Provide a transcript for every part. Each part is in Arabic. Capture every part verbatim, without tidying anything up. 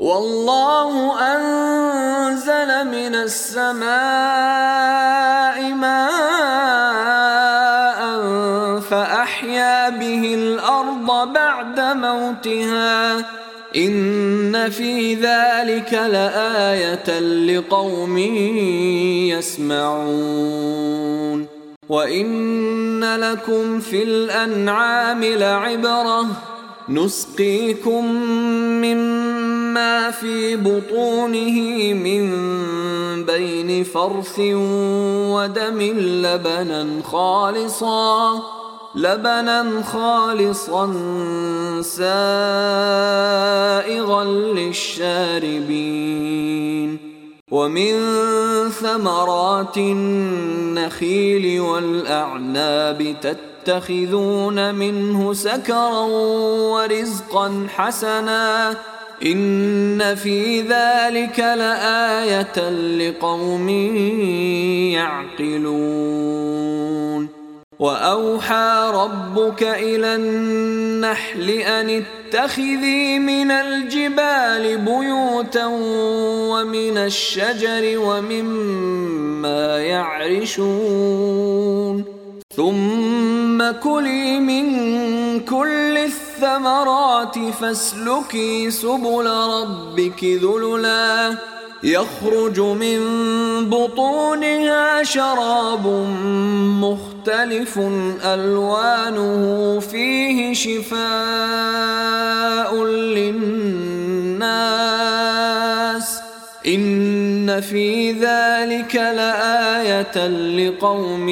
والله أنزل من السماء ماء فأحيا به الأرض بعد موتها إن في ذلك لآية لقوم يسمعون وإن لكم في الأنعام لعبرة نسقيكم مما في بطونه من بين فرث ودم لبنا خالصا لبنا خالصا سائغا للشاربين ومن ثمرات النخيل والأعناب تتخذون منه سكرا ورزقا حسنا إن في ذلك لآية لقوم يعقلون وأوحى ربك إلى النحل أن اتخذي من الجبال بيوتا ومن الشجر ومما يعرشون ثم كلي من كل الثمرات فاسلكي سبل ربك ذللا يخرج من بطونها شراب مختلف ألوانه فيه شفاء للناس إن في ذلك لآية لقوم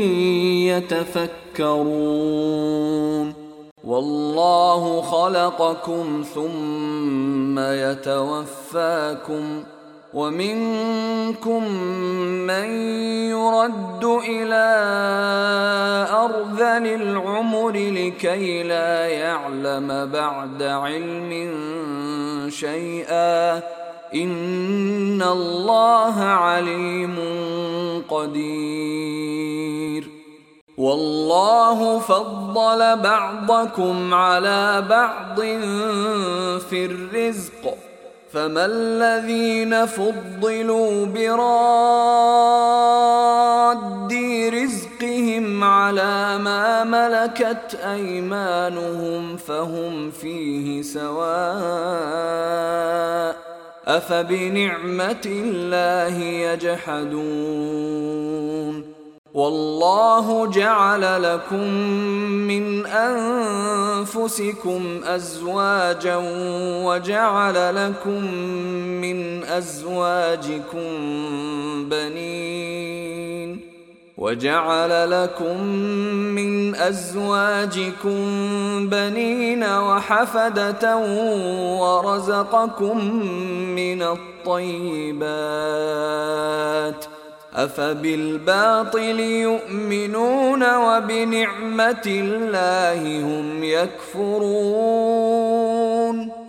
يتفكرون والله خلقكم ثم يتوفاكم ومنكم من يرد إلى أرذل العمر لكي لا يعلم بعد علم شيئا إن الله عليم قدير والله فضل بعضكم على بعض في الرزق فما الذين فضلوا براد رزقهم على ما ملكت أيمانهم فهم فيه سواء أفبنعمة الله يجحدون والله جعل لكم من أنفسكم أزواجا وجعل لكم من أزواجكم بنين وجعل لكم من أزواجكم بنين وحفدة ورزقكم من الطيبات أفبالباطل يؤمنون وبنعمة الله هم يكفرون